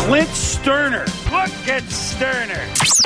Clint Sterner. Look at Sterner.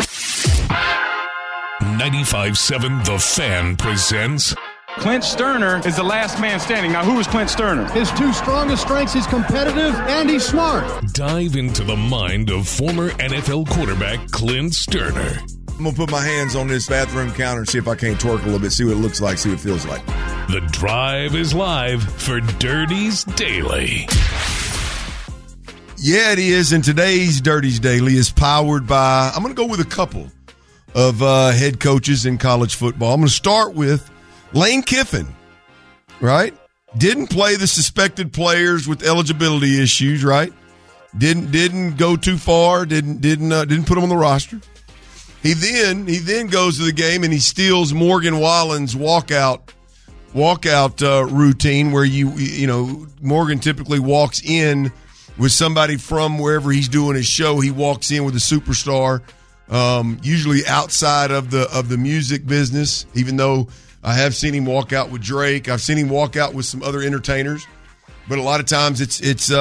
95.7 The Fan presents Clint Sterner is the last man standing. Now, who is Clint Sterner? His two strongest strengths, he's competitive and he's smart. Dive into the mind of former NFL quarterback Clint Sterner. I'm going to put my hands on this bathroom counter and see if I can't twerk a little bit, see what it looks like, see what it feels like. The Drive is live for Dirties Daily. Yeah, it is. And today's Dirties Daily is powered by, I'm going to go with a couple of head coaches in college football. I'm going to start with Lane Kiffin, right? Didn't play the suspected players with eligibility issues, right? Didn't go too far. Didn't put them on the roster. He then goes to the game and he steals Morgan Wallen's walkout routine, where you know Morgan typically walks in with somebody from wherever he's doing his show. He walks in with a superstar, usually outside of the music business, even though I have seen him walk out with Drake. I've seen him walk out with some other entertainers, but a lot of times it's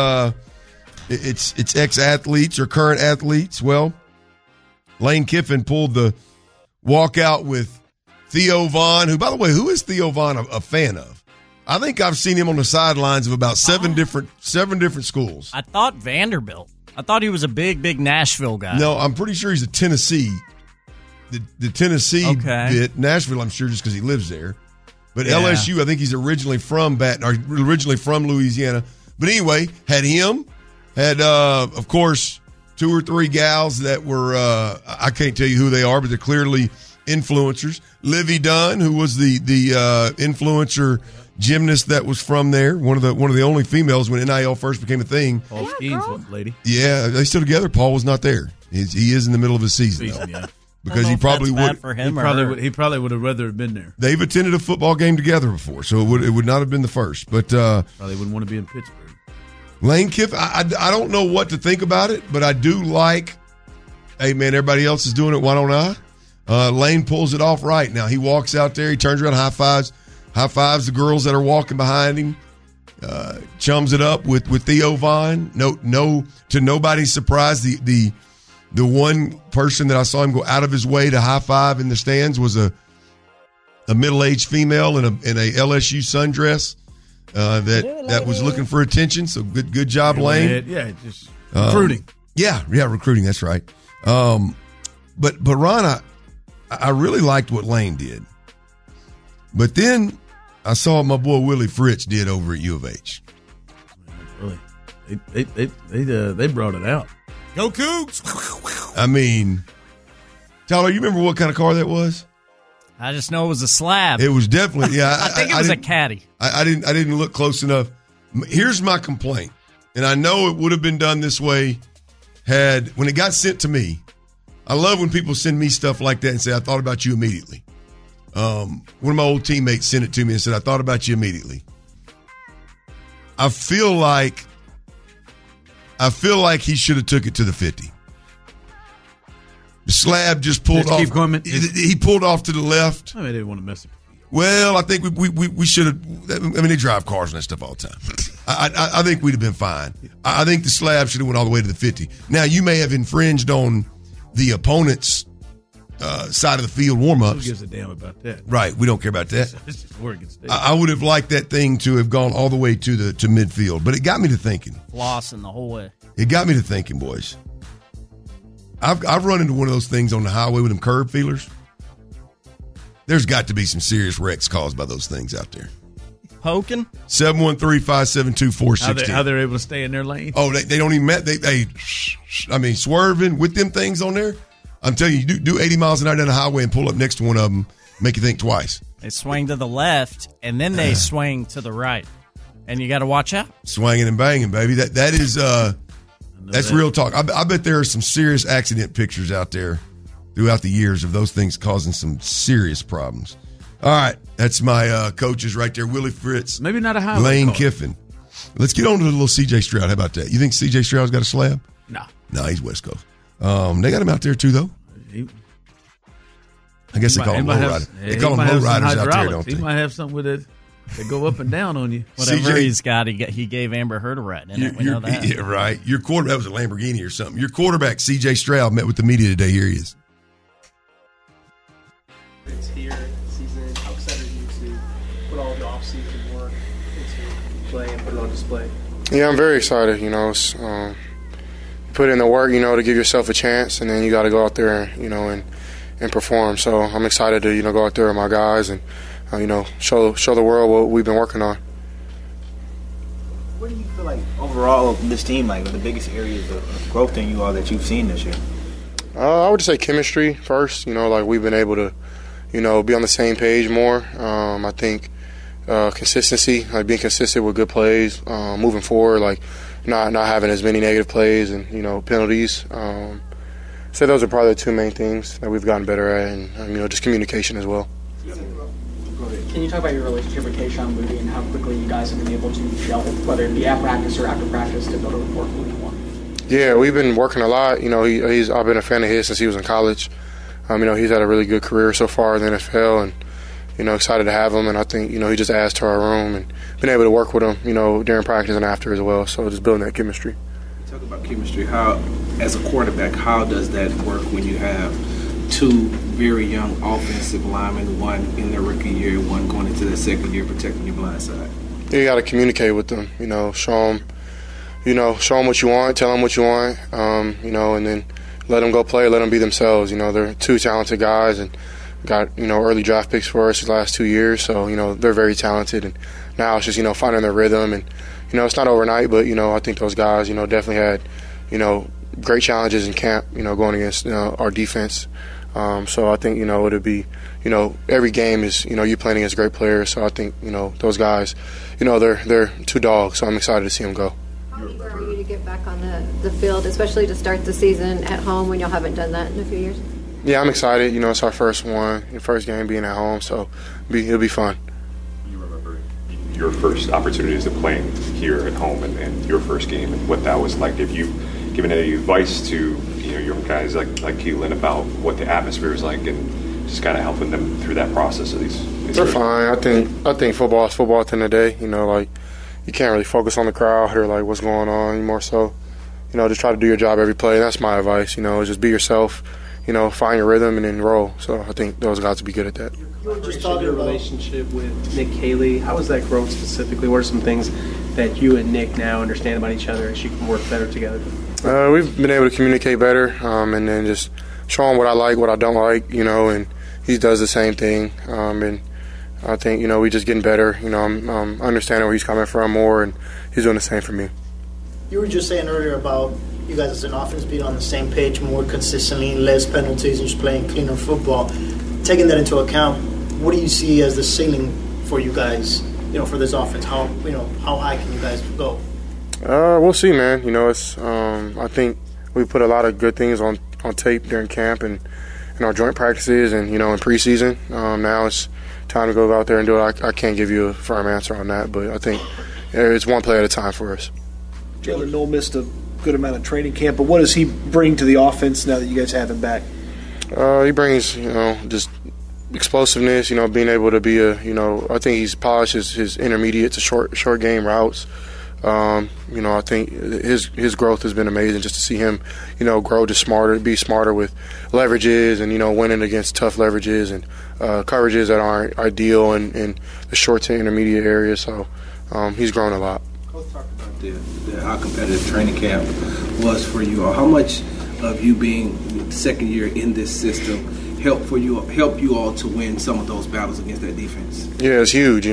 ex-athletes or current athletes. Well, Lane Kiffin pulled the walkout with Theo Vaughn, who, by the way, who is Theo Vaughn a fan of? I think I've seen him on the sidelines of about seven different schools. I thought Vanderbilt. I thought he was a big Nashville guy. No, I'm pretty sure he's a Tennessee. The Tennessee bit, Nashville, I'm sure, just because he lives there. But yeah. LSU, I think he's originally from Louisiana. But anyway, had him, of course, 2 or 3 gals that were, I can't tell you who they are, but they're clearly influencers. Livy Dunn, who was the influencer gymnast that was from there, one of the only females when NIL first became a thing. Paul Skeens, lady. Yeah, they still together. Paul was not there. He is in the middle of his season, though. Yeah. Because he probably would. He probably would have rather been there. They've attended a football game together before, so it would not have been the first. But probably wouldn't want to be in Pittsburgh. Lane Kiffin, I don't know what to think about it, but I do like. Hey man, everybody else is doing it. Why don't I? Lane pulls it off right now. He walks out there. He turns around, high fives the girls that are walking behind him. Chums it up with Theo Vaughn. No, to nobody's surprise, the one person that I saw him go out of his way to high five in the stands was a middle-aged female in a LSU sundress that was looking for attention. So good job, Lane. Yeah, just recruiting. Yeah, recruiting. That's right. But Ron, I really liked what Lane did. But then I saw what my boy Willie Fritz did over at U of H. Really, they brought it out. Go Cougs! I mean, Tyler, you remember what kind of car that was? I just know it was a slab. It was definitely, yeah. I think it was a caddy. I didn't look close enough. Here's my complaint, and I know it would have been done this way when it got sent to me. I love when people send me stuff like that and say, I thought about you immediately. One of my old teammates sent it to me and said, I thought about you immediately. I feel like he should have took it to the 50. The slab just pulled off. Keep going. He pulled off to the left. I mean, they didn't want to mess it. Well, I think we should have. I mean, they drive cars and that stuff all the time. I think we'd have been fine. I think the slab should have went all the way to the 50. Now, you may have infringed on the opponent's side of the field warm-ups. Who gives a damn about that? Right, we don't care about that. It's just Oregon State. I would have liked that thing to have gone all the way to midfield, but it got me to thinking. Flossing the whole way. It got me to thinking, boys. I've run into one of those things on the highway with them curb feelers. There's got to be some serious wrecks caused by those things out there. Poking? 713-572-4610. How they're able to stay in their lane? Oh, they don't even I mean, swerving with them things on there. I'm telling you, do 80 miles an hour down the highway and pull up next to one of them, make you think twice. They swing to the left, and then they swing to the right. And you got to watch out. Swinging and banging, baby. That is that's real talk. I bet there are some serious accident pictures out there throughout the years of those things causing some serious problems. All right, that's my coaches right there. Willie Fritz. Maybe not a highway Lane car. Kiffin. Let's get on to the little C.J. Stroud. How about that? You think C.J. Stroud's got a slab? No. No, he's West Coast. They got him out there, too, though. I guess they call him low riders. They call him low riders out there, don't they? He might have something with it. They go up and down on you. Whatever CJ, he's got, he gave Amber Heard a ride in it. We know that. Yeah, right. Your quarterback was a Lamborghini or something. Your quarterback, C.J. Stroud, met with the media today. Here he is. It's here, season. How excited are you to put all the off-season work into play and put it on display? Yeah, I'm very excited. It's, put in the work, to give yourself a chance, and then you got to go out there, and perform. So I'm excited to, go out there with my guys and, show the world what we've been working on. What do you feel like overall of this team, like the biggest areas of growth in you all that you've seen this year? I would say chemistry first. Like we've been able to, be on the same page more. I think consistency, like being consistent with good plays, moving forward, like not having as many negative plays and penalties. So those are probably the two main things that we've gotten better at, and just communication as well. Can you talk about your relationship with Kayshon Boutte and how quickly you guys have been able to gel, whether it be at practice or after practice, to build a rapport moving forward? Yeah, we've been working a lot. I've been a fan of his since he was in college. He's had a really good career so far in the NFL, and excited to have him. And I think he just adds to our room, and been able to work with him, during practice and after as well. So just building that chemistry. Talk about chemistry. How, as a quarterback, how does that work when you have two very young offensive linemen, one in their rookie year, one going into their second year, protecting your blind side? You got to communicate with them. Show them what you want, tell them what you want, and then let them go play, let them be themselves. They're two talented guys and got early draft picks for us the last 2 years, so they're very talented. And now it's just finding their rhythm, and it's not overnight, but I think those guys definitely had great challenges in camp, going against our defense. So I think it'll be every game is you're playing against great players. So I think those guys they're two dogs. So I'm excited to see them go. How eager are you to get back on the field, especially to start the season at home when y'all haven't done that in a few years? Yeah, I'm excited. It's our first game being at home, so it'll be fun. You remember your first opportunities of playing here at home and your first game and what that was like. Have you given any advice to young guys like Keelan about what the atmosphere is like and just kind of helping them through that process of these? They're fine. I think football is football at the end of the day. Like you can't really focus on the crowd or like what's going on anymore. So just try to do your job every play. That's my advice. Just be yourself. Find your rhythm and then roll. So I think those guys will be good at that. You were just talking about your relationship with Nick Caley. How has that grown specifically? What are some things that you and Nick now understand about each other as you can work better together? We've been able to communicate better, and then just show him what I like, what I don't like, and he does the same thing. And I think, we just getting better. I'm understanding where he's coming from more, and he's doing the same for me. You were just saying earlier about you guys as an offense being on the same page more consistently, less penalties, and just playing cleaner football. Taking that into account, what do you see as the ceiling for you guys, for this offense? How high can you guys go? We'll see, man. It's I think we put a lot of good things on tape during camp and in our joint practices and in preseason. Now it's time to go out there and do it. I can't give you a firm answer on that, but I think it's one play at a time for us. Jalen Noel missed a good amount of training camp, but what does he bring to the offense now that you guys have him back? He brings just explosiveness. Being able to be I think he's polished his intermediate to short game routes. I think his growth has been amazing just to see him, grow to be smarter with leverages and, winning against tough leverages and coverages that aren't ideal in the short to intermediate area. So he's grown a lot. Let's talk about how competitive training camp was for you all. How much of you being second year in this system help you all to win some of those battles against that defense? Yeah, it's huge,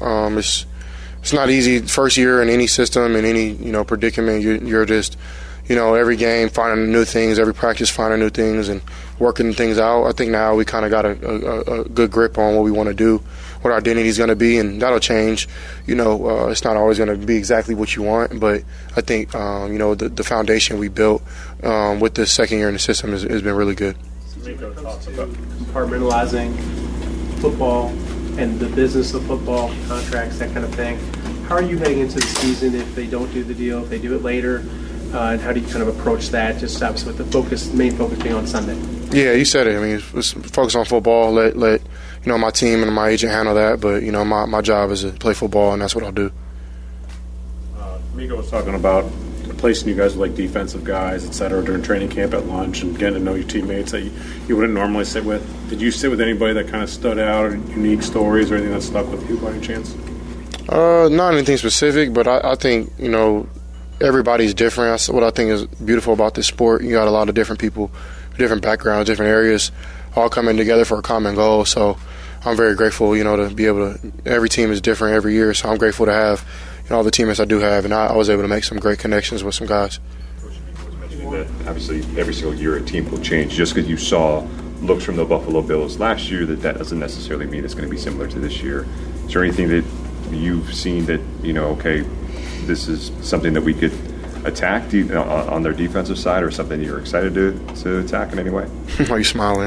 It's not easy first year in any system, in any, predicament. You're just, every game finding new things, every practice finding new things and working things out. I think now we kind of got a good grip on what we want to do, what our identity is going to be, and that'll change. It's not always going to be exactly what you want, but I think, the foundation we built with the second year in the system has been really good. Rico talks about compartmentalizing football and the business of football, contracts, that kind of thing. How are you heading into the season if they don't do the deal, if they do it later, and how do you kind of approach that, just obviously with the main focus being on Sunday? Yeah, you said it. I mean, let's focus on football, let my team and my agent handle that. But, my job is to play football, and that's what I'll do. Miko was talking about placing you guys with like defensive guys, et cetera, during training camp at lunch and getting to know your teammates that you wouldn't normally sit with. Did you sit with anybody that kind of stood out, or unique stories, or anything that stuck with you by any chance? Not anything specific, but I think, everybody's different. That's what I think is beautiful about this sport. You got a lot of different people, different backgrounds, different areas, all coming together for a common goal. So I'm very grateful, to be able to – every team is different every year, so I'm grateful to have all the teammates I do have, and I was able to make some great connections with some guys. That obviously every single year a team will change. Just because you saw looks from the Buffalo Bills last year, that doesn't necessarily mean it's going to be similar to this year. Is there anything that you've seen that, okay, this is something that we could attack on their defensive side, or something you're excited to attack in any way? Why are you smiling?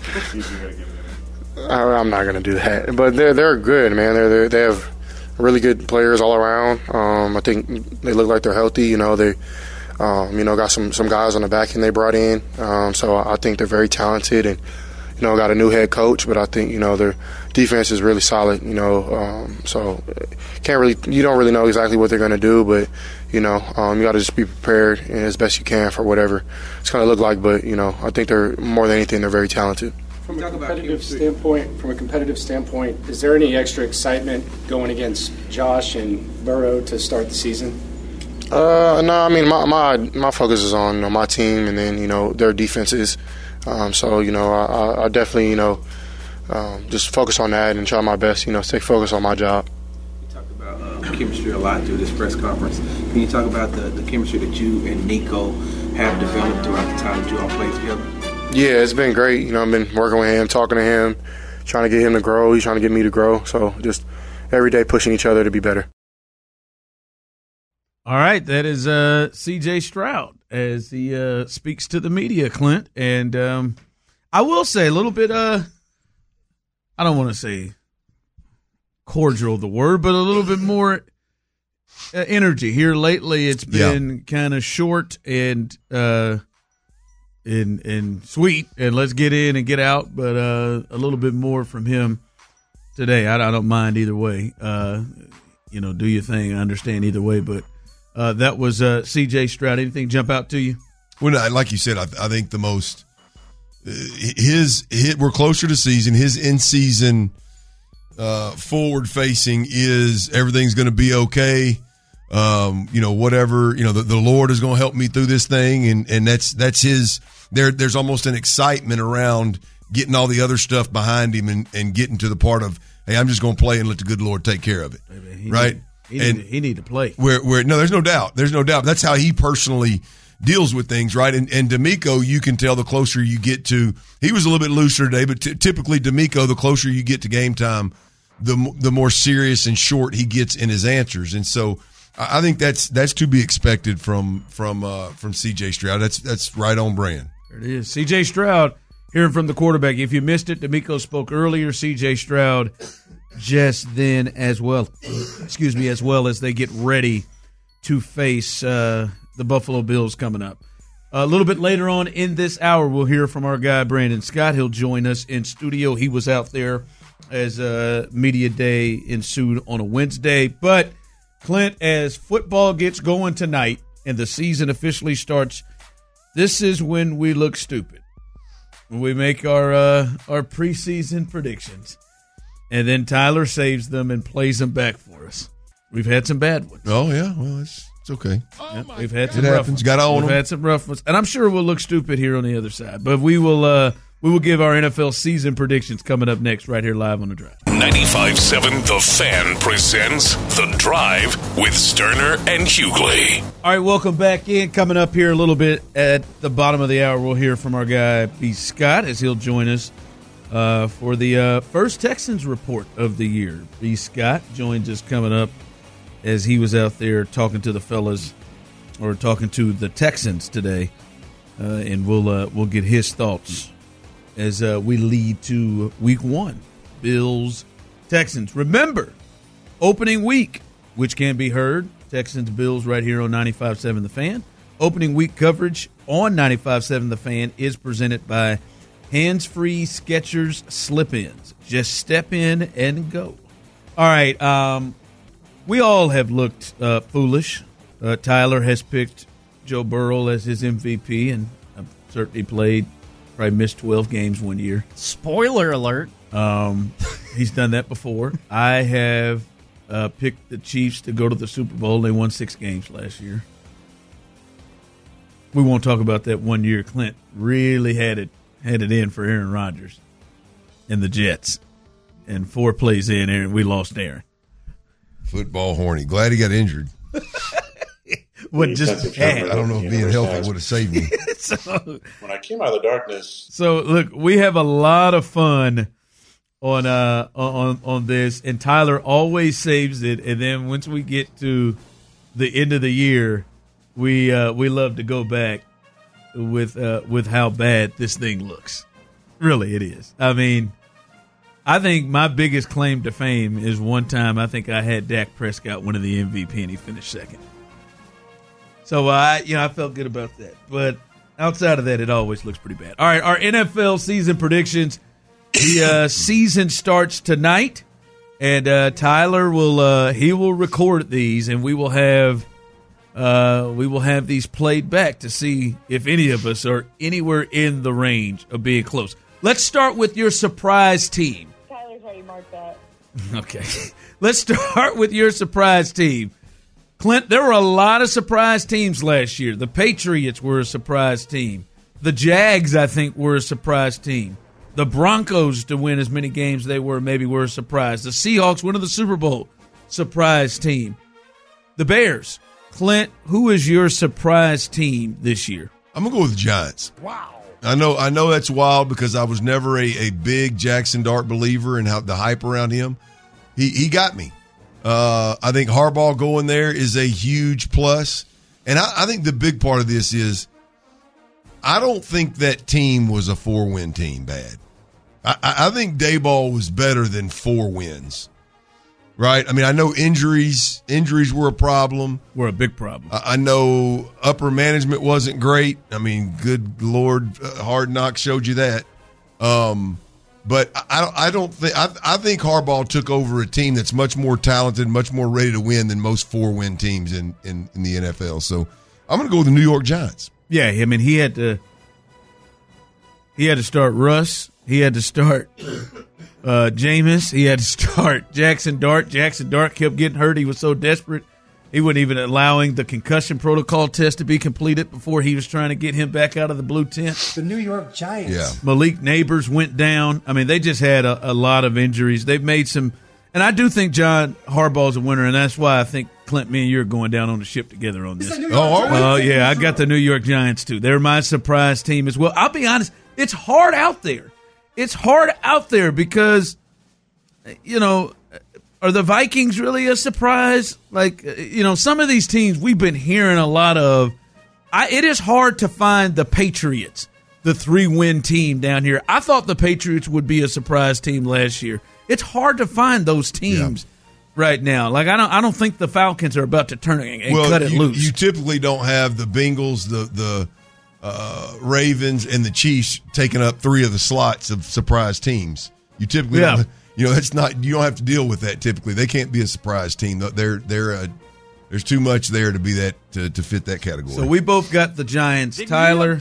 I'm not going to do that. But they're good, man. They have really good players all around. I think they look like they're healthy. They got some guys on the back end they brought in. So I think they're very talented, and got a new head coach. But I think their defense is really solid. So you don't really know exactly what they're going to do, but you got to just be prepared and as best you can for whatever it's going to look like. But I think they're more than anything, they're very talented. From a competitive standpoint, is there any extra excitement going against Josh and Burrow to start the season? No, I mean my focus is on my team, and then their defenses. So I definitely just focus on that and try my best. Stay focused on my job. You talked about chemistry a lot through this press conference. Can you talk about the chemistry that you and Nico have developed throughout the time that you all played together? Yeah, it's been great. I've been working with him, talking to him, trying to get him to grow. He's trying to get me to grow. So just every day pushing each other to be better. All right, that is C.J. Stroud as he speaks to the media, Clint. And I will say a little bit, I don't want to say cordial the word, but a little bit more energy here lately. It's been kind of short and sweet, and let's get in and get out, but a little bit more from him today. I don't mind either way. Do your thing. I understand either way, but that was C.J. Stroud. Anything jump out to you? Well, like you said, I think the most we're closer to season. His in-season forward facing is everything's going to be okay. Whatever, the Lord is going to help me through this thing, and that's his. There's almost an excitement around getting all the other stuff behind him and getting to the part of, hey, I'm just going to play and let the good Lord take care of it. Right? He need to play. Where no, there's no doubt. There's no doubt. That's how he personally deals with things, right? And D'Amico, you can tell the closer you get to. He was a little bit looser today, but typically D'Amico, the closer you get to game time, the more serious and short he gets in his answers. And so I think that's to be expected from C.J. Stroud. That's right on brand. There it is. C.J. Stroud hearing from the quarterback. If you missed it, D'Amico spoke earlier. C.J. Stroud just then as well. As well as they get ready to face the Buffalo Bills coming up. A little bit later on in this hour, we'll hear from our guy Brandon Scott. He'll join us in studio. He was out there as media day ensued on a Wednesday. But Clint, as football gets going tonight and the season officially starts, this is when we look stupid. When we make our preseason predictions. And then Tyler saves them and plays them back for us. We've had some bad ones. Oh, yeah. Well, it's okay. We've had some rough ones. We've had some rough ones. And I'm sure we'll look stupid here on the other side. But we will give our NFL season predictions coming up next right here live on The Drive. 95.7 The Fan presents The Drive with Sterner and Hughley. All right, welcome back in. Coming up here a little bit at the bottom of the hour, we'll hear from our guy B. Scott as he'll join us for the first Texans report of the year. B. Scott joins us coming up as he was out there talking to the fellas, or talking to the Texans today, and we'll get his thoughts as we lead to Week 1. Bills, Texans. Remember, opening week, which can be heard, Texans, Bills, right here on 95.7 The Fan. Opening week coverage on 95.7 The Fan is presented by hands-free Skechers slip-ins. Just step in and go. All right, we all have looked foolish. Tyler has picked Joe Burrow as his MVP, and certainly probably missed 12 games one year. Spoiler alert. He's done that before. I have picked the Chiefs to go to the Super Bowl. They won 6 games last year. We won't talk about that one year. Clint really had it in for Aaron Rodgers and the Jets. And 4 plays in, Aaron, we lost Aaron. Football horny. Glad he got injured. I don't know if being healthy would have saved me. When I came out of the darkness. So look, we have a lot of fun on this, and Tyler always saves it. And then once we get to the end of the year, we love to go back with how bad this thing looks. Really, it is. I mean, I think my biggest claim to fame is one time I think I had Dak Prescott win the MVP and he finished second. So I felt good about that. But outside of that, it always looks pretty bad. All right, our NFL season predictions. The season starts tonight, and Tyler will record these, and we will have these played back to see if any of us are anywhere in the range of being close. Let's start with your surprise team. Tyler's already marked that. Okay. Let's start with your surprise team. Clint, there were a lot of surprise teams last year. The Patriots were a surprise team. The Jags, I think, were a surprise team. The Broncos to win as many games they were maybe were a surprise. The Seahawks went to the Super Bowl. Surprise team. The Bears. Clint, who is your surprise team this year? I'm going to go with the Giants. Wow. I know that's wild because I was never a big Jackson Dart believer and how the hype around him. He got me. I think Harbaugh going there is a huge plus. And I think the big part of this is I don't think that team was a 4-win team bad. I think Daboll was better than 4 wins. Right? I mean, I know injuries were a problem. Were a big problem. I know upper management wasn't great. I mean, good Lord, Hard Knocks showed you that. But I don't think I think Harbaugh took over a team that's much more talented, much more ready to win than most 4-win teams in the NFL. So I'm going to go with the New York Giants. Yeah, I mean, he had to start Russ. He had to start Jameis. He had to start Jackson Dart. Jackson Dart kept getting hurt. He was so desperate. He wasn't even allowing the concussion protocol test to be completed before he was trying to get him back out of the blue tent. The New York Giants. Yeah. Malik Neighbors went down. I mean, they just had a lot of injuries. They've made some – and I do think John Harbaugh's a winner, and that's why I think, Clint, me and you are going down on the ship together on this. Oh, yeah, I got the New York Giants, too. They're my surprise team as well. I'll be honest, it's hard out there. It's hard out there because, are the Vikings really a surprise? Like, some of these teams we've been hearing a lot of. It is hard to find the Patriots, the 3-win team down here. I thought the Patriots would be a surprise team last year. It's hard to find those teams right now. Like, I don't think the Falcons are about to turn and cut it loose. You typically don't have the Bengals, the Ravens, and the Chiefs taking up 3 of the slots of surprise teams. You typically don't. That's not. You don't have to deal with that typically. They can't be a surprise team. There's too much there to be that to fit that category. So we both got the Giants. Tyler,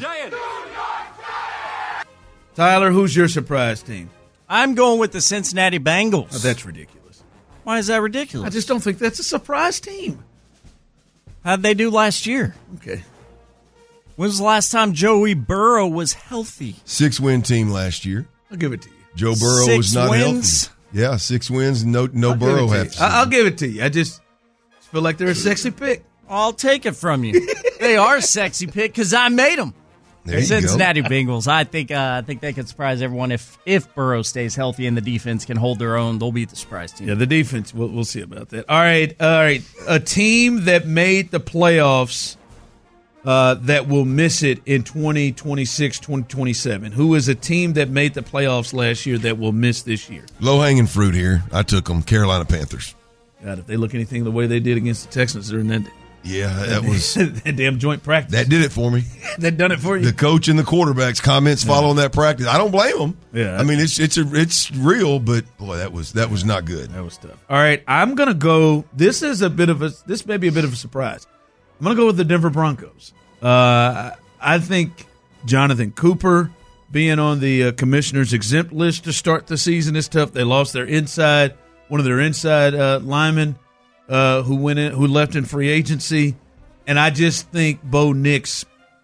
who's your surprise team? I'm going with the Cincinnati Bengals. Oh, that's ridiculous. Why is that ridiculous? I just don't think that's a surprise team. How'd they do last year? Okay. When was the last time Joey Burrow was healthy? 6-win team last year. I'll give it to you. Joe Burrow was not healthy. Yeah, 6 wins, no Burrow half. I'll give it to you. I just feel like they're a sexy pick. I'll take it from you. They are a sexy pick because I made them. There you Cincinnati go. Bengals. I think they could surprise everyone if Burrow stays healthy and the defense can hold their own. They'll be the surprise team. Yeah, the defense. We'll see about that. All right. A team that made the playoffs that will miss it in 2026, 2027. Who is a team that made the playoffs last year that will miss this year? Low-hanging fruit here. I took them. Carolina Panthers. God, if they look anything the way they did against the Texans, they're in that. Yeah, that was that damn joint practice. That did it for me. That done it for you. The coach and the quarterback's comments following that practice. I don't blame them. Yeah, I mean it's real, but boy, that was not good. That was tough. All right, I'm gonna go. This may be a bit of a surprise. I'm gonna go with the Denver Broncos. I think Jonathan Cooper being on the commissioner's exempt list to start the season is tough. They lost one of their inside linemen. Who left in free agency, and I just think Bo Nix.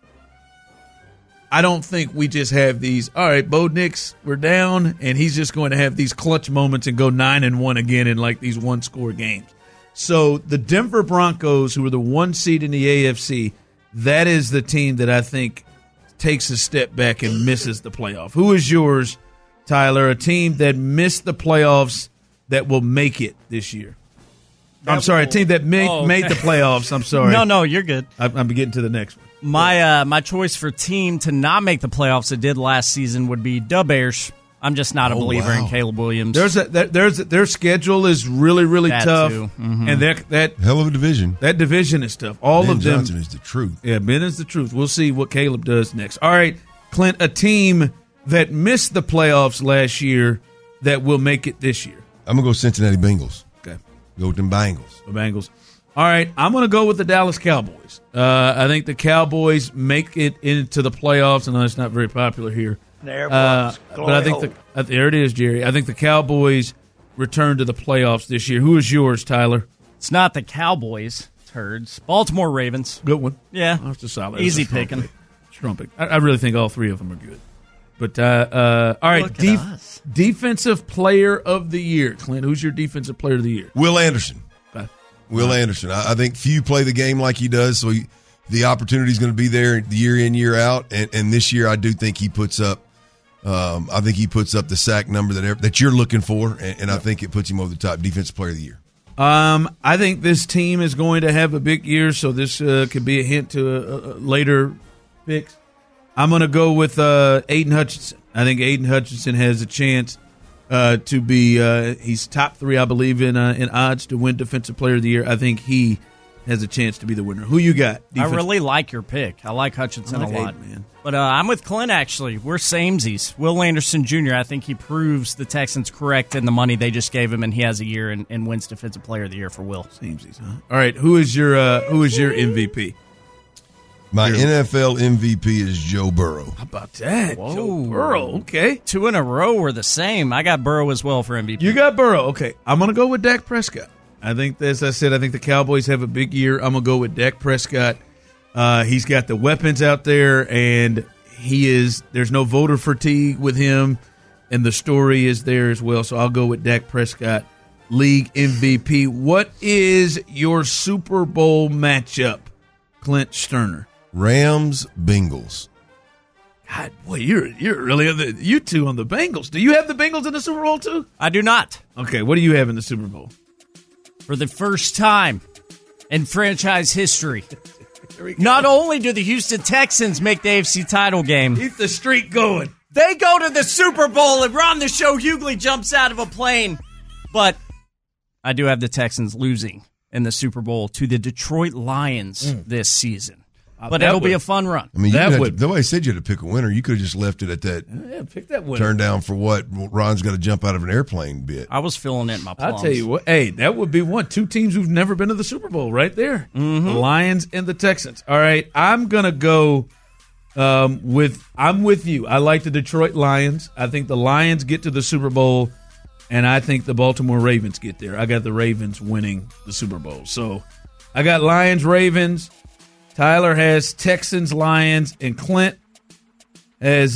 I don't think we just have these. All right, Bo Nix, we're down, and he's just going to have these clutch moments and go 9-1 again in like these one-score games. So the Denver Broncos, who are the 1 seed in the AFC, that is the team that I think takes a step back and misses the playoff. Who is yours, Tyler? A team that missed the playoffs that will make it this year. I'm sorry, a team that made the playoffs. I'm sorry. No, you're good. I'm getting to the next one. My choice for team to not make the playoffs that did last season would be the Bears. I'm just not a believer in Caleb Williams. Their schedule is really, really tough, and that hell of a division. That division is tough. All Ben of them. Johnson is the truth. Yeah, Ben is the truth. We'll see what Caleb does next. All right, Clint, a team that missed the playoffs last year that will make it this year. I'm gonna go Cincinnati Bengals. Okay. Go with them Bengals. The Bengals. All right, I'm going to go with the Dallas Cowboys. I think the Cowboys make it into the playoffs. I know it's not very popular here. There, but I think there it is, Jerry. I think the Cowboys return to the playoffs this year. Who is yours, Tyler? It's not the Cowboys, turds. Baltimore Ravens. Good one. Yeah. That's a solid. Easy picking. Strong pick. I really think all three of them are good. But, all right, Defensive Player of the Year. Clint, who's your Defensive Player of the Year? Will Anderson. Okay. Will Anderson. I think few play the game like he does, so the opportunity is going to be there year in, year out. And this year, I do think he puts up. I think he puts up the sack number that you're looking for, and I think it puts him over the top. Defensive Player of the Year. I think this team is going to have a big year, so this could be a hint to later picks. I'm going to go with Aiden Hutchinson. I think Aiden Hutchinson has a chance to be he's top 3, I believe, in odds to win Defensive Player of the Year. I think he has a chance to be the winner. Who you got? I really like your pick. I like Hutchinson a lot. Aiden, man. But I'm with Clint, actually. We're samesies. Will Anderson Jr., I think he proves the Texans correct in the money they just gave him, and he has a year and wins Defensive Player of the Year for Will. Samesies, huh? All right, who is your MVP? My NFL MVP is Joe Burrow. How about that? Whoa. Joe Burrow, okay. 2 in a row were the same. I got Burrow as well for MVP. You got Burrow, okay. I'm going to go with Dak Prescott. I think, as I said, I think the Cowboys have a big year. I'm going to go with Dak Prescott. He's got the weapons out there, and there's no voter fatigue with him, and the story is there as well. So I'll go with Dak Prescott, league MVP. What is your Super Bowl matchup, Clint Sterner? Rams, Bengals. God, boy, you're really you two on the Bengals. Do you have the Bengals in the Super Bowl too? I do not. Okay, what do you have in the Super Bowl? For the first time in franchise history, not only do the Houston Texans make the AFC title game, keep the streak going. They go to the Super Bowl and Ron the Show Hughley jumps out of a plane. But I do have the Texans losing in the Super Bowl to the Detroit Lions this season. But it'll be a fun run. I mean, the way I said you had to pick a winner, you could have just left it at that. Yeah, pick that winner. Turn down for what? Ron's got to jump out of an airplane bit. I was feeling it in my plums. I'll tell you what. Hey, that would be one. 2 teams who've never been to the Super Bowl right there. Mm-hmm. The Lions and the Texans. All right, I'm going to go I'm with you. I like the Detroit Lions. I think the Lions get to the Super Bowl, and I think the Baltimore Ravens get there. I got the Ravens winning the Super Bowl. So I got Lions, Ravens. Tyler has Texans, Lions, and Clint has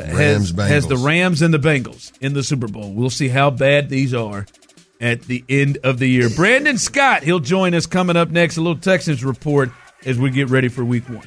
the Rams and the Bengals in the Super Bowl. We'll see how bad these are at the end of the year. Brandon Scott, he'll join us coming up next, a little Texans report as we get ready for Week 1.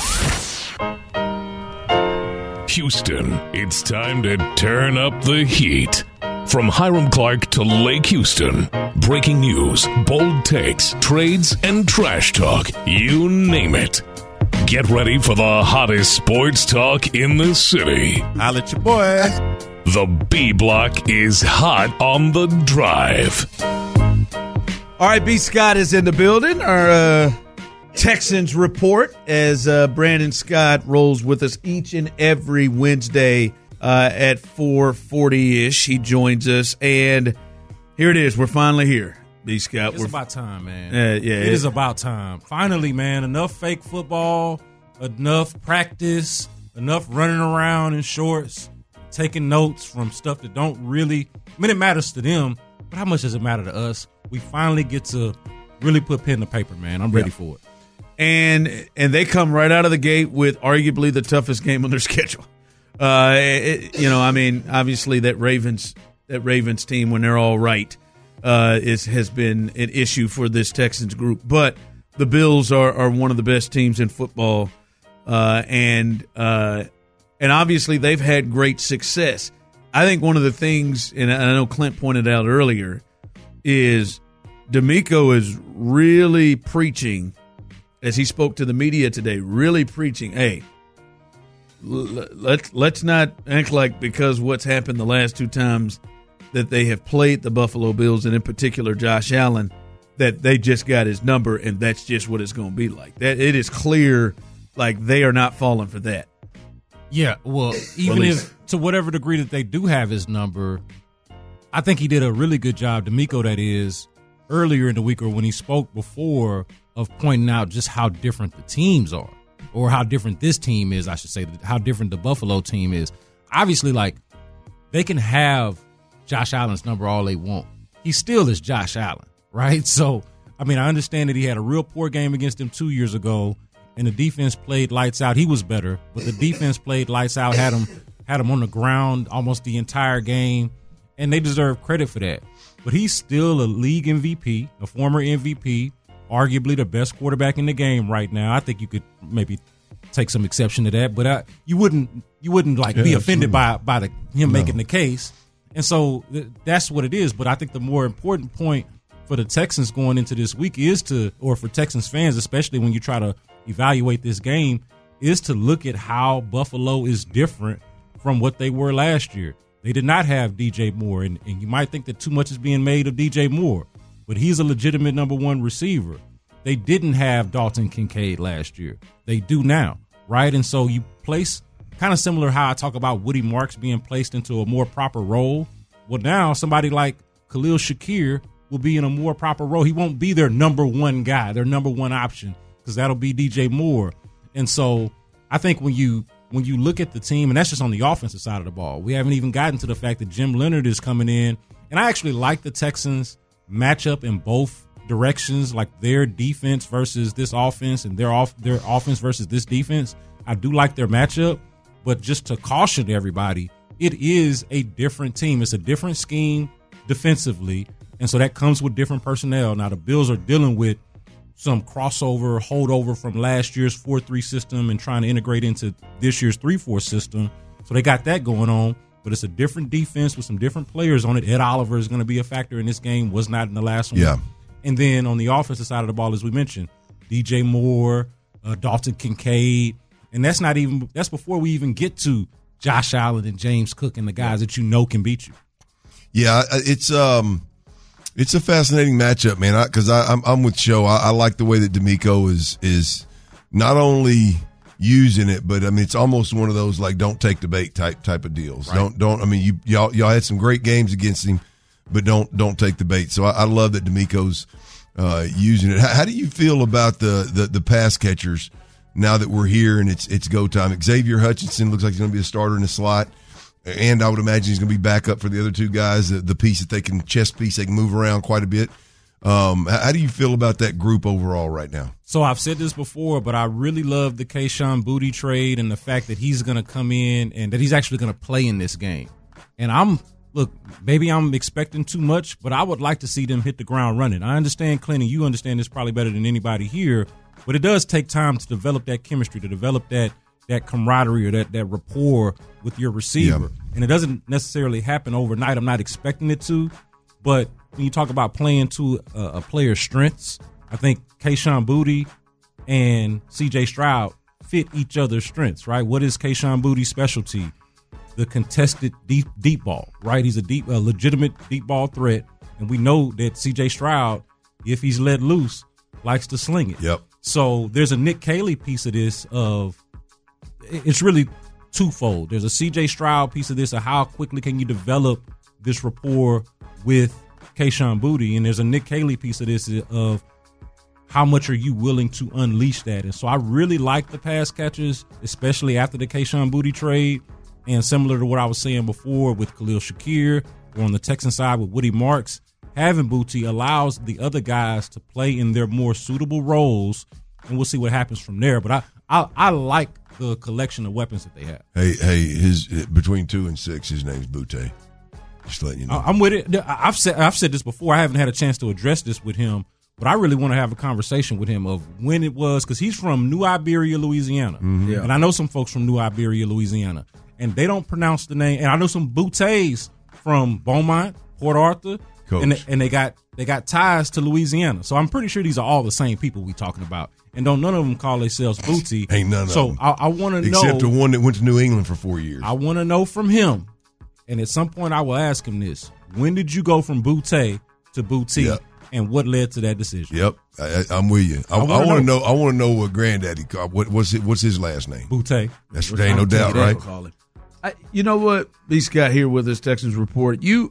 Houston, it's time to turn up the heat. From Hiram Clark to Lake Houston, breaking news, bold takes, trades, and trash talk, you name it. Get ready for the hottest sports talk in the city. Holla at your boy. The B Block is hot on the drive. All right, B. Scott is in the building, our Texans Report as Brandon Scott rolls with us each and every Wednesday at 4:40-ish. He joins us, and here it is. We're finally here, B. Scott. It's about time, man. Yeah, it is about time. Finally, man, enough fake football, enough practice, enough running around in shorts, taking notes from stuff that don't really – I mean, it matters to them, but how much does it matter to us? We finally get to really put pen to paper, man. I'm ready for it. And they come right out of the gate with arguably the toughest game on their schedule. Obviously that Ravens team, when they're all right, has been an issue for this Texans group. But the Bills are one of the best teams in football, and obviously they've had great success. I think one of the things, and I know Clint pointed out earlier, is DeMeco is really preaching, as he spoke to the media today, really preaching, hey, let's not act like because what's happened the last two times that they have played the Buffalo Bills, and in particular Josh Allen, that they just got his number and that's just what it's going to be like. That it is clear, like they are not falling for that. Yeah, well, even if to whatever degree that they do have his number, I think he did a really good job, DeMeco that is, earlier in the week or when he spoke before, of pointing out just how different the teams are, or how different this team is, I should say, how different the Buffalo team is. Obviously, like, they can have Josh Allen's number all they want. He still is Josh Allen, right? So, I mean, I understand that he had a real poor game against them 2 years ago, and the defense played lights out. He was better, but the defense played lights out, had him on the ground almost the entire game, and they deserve credit for that. But he's still a league MVP, a former MVP, arguably the best quarterback in the game right now. I think you could maybe take some exception to that, but you wouldn't like be offended by him making the case. And so that's what it is. But I think the more important point for the Texans going into this week or for Texans fans, especially when you try to evaluate this game, is to look at how Buffalo is different from what they were last year. They did not have DJ Moore, and you might think that too much is being made of DJ Moore, but he's a legitimate number one receiver. They didn't have Dalton Kincaid last year. They do now, right? And so you place kind of similar how I talk about Woody Marks being placed into a more proper role. Well, now somebody like Khalil Shakir will be in a more proper role. He won't be their number one guy, their number one option, because that'll be DJ Moore. And so I think when you look at the team, and that's just on the offensive side of the ball, we haven't even gotten to the fact that Jim Leonard is coming in. And I actually like the Texans matchup in both directions, like their defense versus this offense and their offense versus this defense. I do like their matchup, but just to caution everybody, it is a different team. It's a different scheme defensively, and so that comes with different personnel. Now, the Bills are dealing with some crossover, holdover from last year's 4-3 system and trying to integrate into this year's 3-4 system. So they got that going on, but it's a different defense with some different players on it. Ed Oliver is going to be a factor in this game, was not in the last one. Yeah. And then on the offensive side of the ball, as we mentioned, DJ Moore, Dalton Kincaid, and that's before we even get to Josh Allen and James Cook and the guys that you know can beat you. Yeah, it's a fascinating matchup, man. Because I'm with Joe. I like the way that DeMeco is not only using it, but I mean it's almost one of those like don't take the bait type of deals. Right. Don't. I mean y'all had some great games against him, but don't take the bait. So I love that DeMeco's using it. How do you feel about the pass catchers now that we're here and it's go time? Xavier Hutchinson looks like he's going to be a starter in the slot. And I would imagine he's going to be back up for the other two guys, the piece that they can move around quite a bit. How do you feel about that group overall right now? So I've said this before, but I really love the Kayshon Boutte trade and the fact that he's going to come in and that he's actually going to play in this game. And maybe I'm expecting too much, but I would like to see them hit the ground running. I understand, Clint, and you understand this probably better than anybody here, but it does take time to develop that chemistry, to develop that camaraderie or that rapport with your receiver. Yeah. And it doesn't necessarily happen overnight. I'm not expecting it to. But when you talk about playing to a player's strengths, I think Kayshon Boutte and C.J. Stroud fit each other's strengths, right? What is Kayshon Boutte's specialty? The contested deep ball, right? He's a legitimate deep ball threat. And we know that C.J. Stroud, if he's let loose, likes to sling it. Yep. So there's a Nick Caley piece of this it's really twofold. There's a CJ Stroud piece of this of how quickly can you develop this rapport with Kayshon Boutte, and there's a Nick Caley piece of this of how much are you willing to unleash that. And so I really like the pass catchers, especially after the Kayshon Boutte trade, and similar to what I was saying before with Khalil Shakir, or on the Texan side with Woody Marks, having Boutte allows the other guys to play in their more suitable roles, and we'll see what happens from there. But I like the collection of weapons that they have. Hey, his between 2 and 6, his name's Boutte. Just letting you know. I'm with it. I've said this before. I haven't had a chance to address this with him, but I really want to have a conversation with him of when it was, because he's from New Iberia, Louisiana, and I know some folks from New Iberia, Louisiana, and they don't pronounce the name. And I know some Bouttés from Beaumont, Port Arthur, and they got ties to Louisiana. So I'm pretty sure these are all the same people we talking about. And none of them call themselves Boutte. Ain't none of them. So I want to know. Except the one that went to New England for 4 years. I want to know from him. And at some point I will ask him this. When did you go from Boutte to Boutte? Yep. And what led to that decision? Yep. I'm with you. I want to know. I want to know what Granddaddy called. What's his last name? Boutte. That's there ain't no doubt, right? You know what? These got here with us, Texans Report. You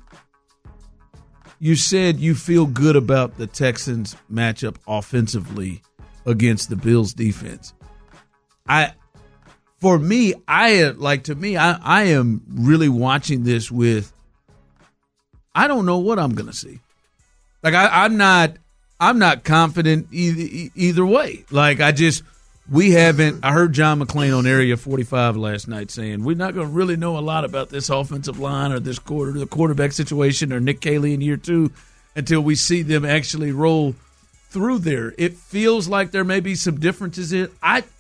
said you feel good about the Texans matchup offensively against the Bills defense. I am really watching this with, I don't know what I'm going to see. Like I'm not confident either way. Like I heard John McClain on Area 45 last night saying we're not going to really know a lot about this offensive line or the quarterback situation or Nick Caley in year 2 until we see them actually roll through there. It feels like there may be some differences in.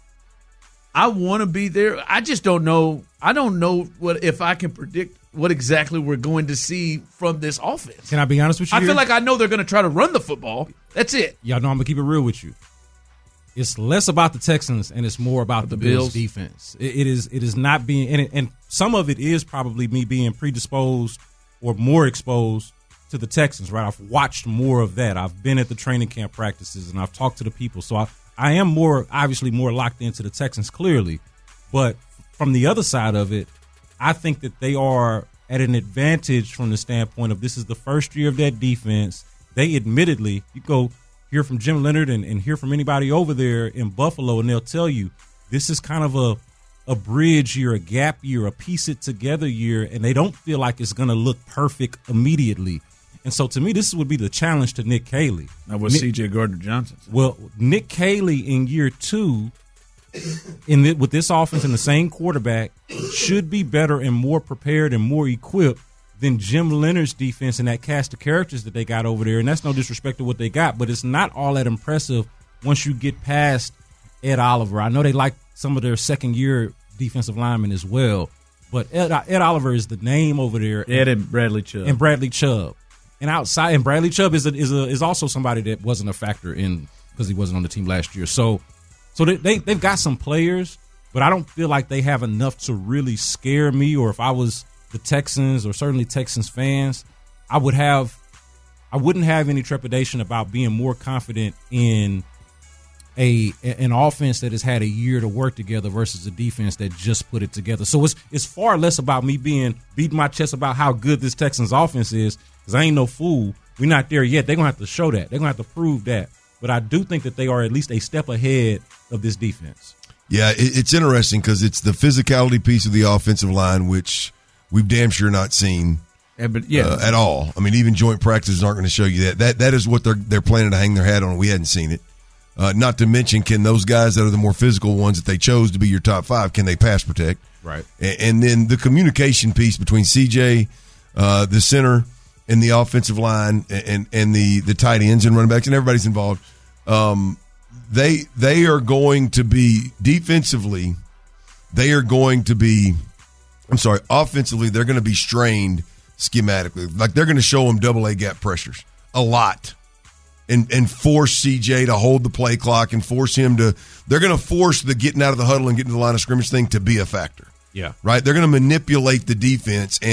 I want to be there. I just don't know. I don't know if I can predict what exactly we're going to see from this offense. Can I be honest with you? I feel like I know they're going to try to run the football. That's it. Y'all know I'm going to keep it real with you. It's less about the Texans and it's more about the Bills defense. It is not being, and some of it is probably me being predisposed or more exposed to the Texans, right? I've watched more of that. I've been at the training camp practices and I've talked to the people. So I am obviously more locked into the Texans clearly. But from the other side of it, I think that they are at an advantage from the standpoint of this is the first year of that defense. They admittedly, you go hear from Jim Leonard and hear from anybody over there in Buffalo, and they'll tell you this is kind of a bridge year, a gap year, a piece it together year, and they don't feel like it's going to look perfect immediately. And so to me, this would be the challenge to Nick Caley. Now, what's C.J. Gardner-Johnson? Well, Nick Caley in year 2, with this offense and the same quarterback, should be better and more prepared and more equipped than Jim Leonard's defense and that cast of characters that they got over there. And that's no disrespect to what they got, but it's not all that impressive once you get past Ed Oliver. I know they like some of their second-year defensive linemen as well, but Ed Oliver is the name over there. Ed and Bradley Chubb. And outside, and Bradley Chubb is also somebody that wasn't a factor in because he wasn't on the team last year. So they've got some players, but I don't feel like they have enough to really scare me. Or if I was the Texans or certainly Texans fans, I wouldn't have any trepidation about being more confident in an offense that has had a year to work together versus a defense that just put it together. So it's far less about me beating my chest about how good this Texans offense is, because I ain't no fool. We're not there yet. They're going to have to show that. They're going to have to prove that. But I do think that they are at least a step ahead of this defense. Yeah, it's interesting because it's the physicality piece of the offensive line, which we've damn sure not seen at all. I mean, even joint practices aren't going to show you that. That is what they're planning to hang their hat on. We hadn't seen it. Not to mention, can those guys that are the more physical ones that they chose to be your top 5, can they pass protect? Right. And then the communication piece between CJ, the center, and the offensive line, and the tight ends and running backs, and everybody's involved. They are going to be defensively. Offensively, they're going to be strained schematically. Like they're going to show them AA gap pressures a lot. And force CJ to hold the play clock and force him to – they're going to force the getting out of the huddle and getting to the line of scrimmage thing to be a factor. Yeah. Right? They're going to manipulate the defense and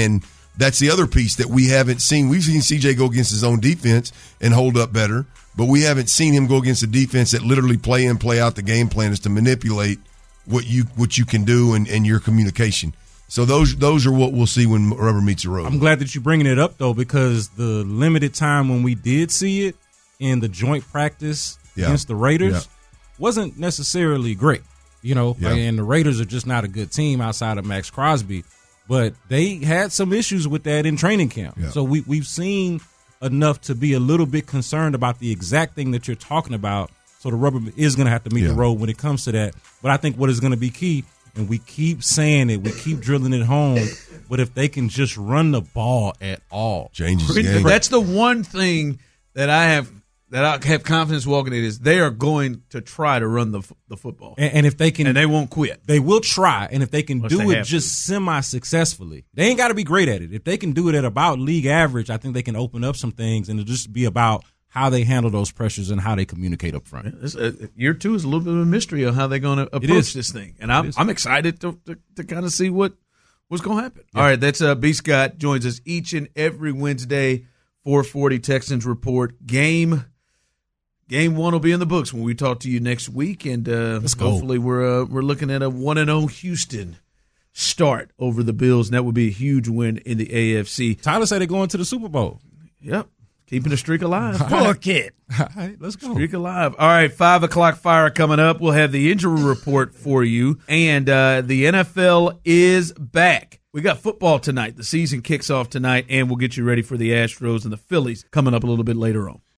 that's the other piece that we haven't seen. We've seen CJ go against his own defense and hold up better, but we haven't seen him go against a defense that literally play in, play out. The game plan is to manipulate what you can do and your communication. So those are what we'll see when rubber meets the road. I'm glad that you're bringing it up, though, because the limited time when we did see it in the joint practice against the Raiders wasn't necessarily great. And the Raiders are just not a good team outside of Max Crosby. But they had some issues with that in training camp. Yeah. So we've seen enough to be a little bit concerned about the exact thing that you're talking about. So the rubber is going to have to meet the road when it comes to that. But I think what is going to be key, and we keep saying it, we keep drilling it home, but if they can just run the ball at all. Changes the game. That's the one thing that I have confidence walking in is they are going to try to run the football. And if they can. And they won't quit. They will try. And if they can do it just semi-successfully, they ain't got to be great at it. If they can do it at about league average, I think they can open up some things, and it'll just be about how they handle those pressures and how they communicate up front. Year 2 is a little bit of a mystery of how they're going to approach this thing. And I'm excited to kind of see what's going to happen. Yeah. All right, that's B. Scott joins us each and every Wednesday, 4:40 Texans Report. Game 1 will be in the books when we talk to you next week, and hopefully we're looking at a 1-0 Houston start over the Bills, and that would be a huge win in the AFC. Tyler said they're going to the Super Bowl. Yep. Keeping the streak alive. Book it. All right, let's go. Streak alive. All right, 5 o'clock fire coming up. We'll have the injury report for you. And the NFL is back. We got football tonight. The season kicks off tonight, and we'll get you ready for the Astros and the Phillies coming up a little bit later on.